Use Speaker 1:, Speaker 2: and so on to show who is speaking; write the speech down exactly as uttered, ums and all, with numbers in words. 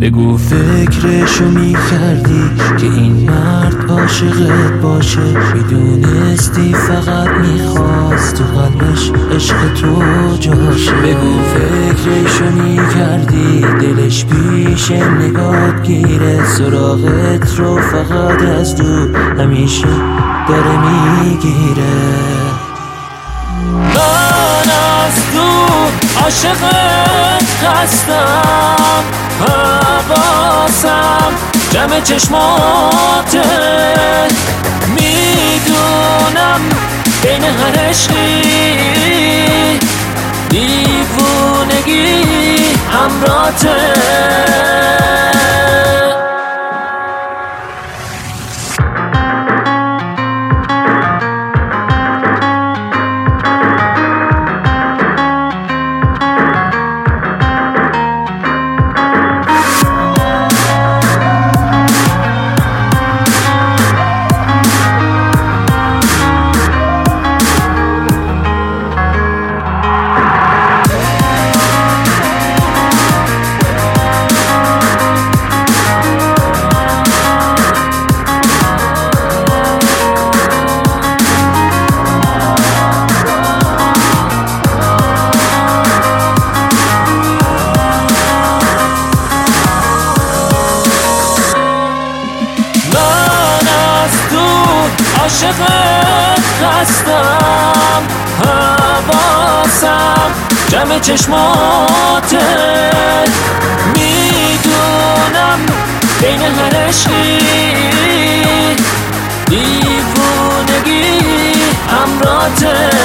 Speaker 1: بگو فکرشو میکردی که این مرد عاشقت باشه، میدونستی فقط میخواست تو قلبش عشق تو جاشه. بگو فکرشو میکردی دلش پیش نگات گیره، سراغت رو فقط از دور همیشه داره میگیره. من از دور عاشقت هستم، حواسم جمع چشماته، میدونم بین هر عشقی دیوونگی همراته. عاشقت هستم، حواسم جمع چشماته، میدونم بین هر عشقی دیوونگی همراته.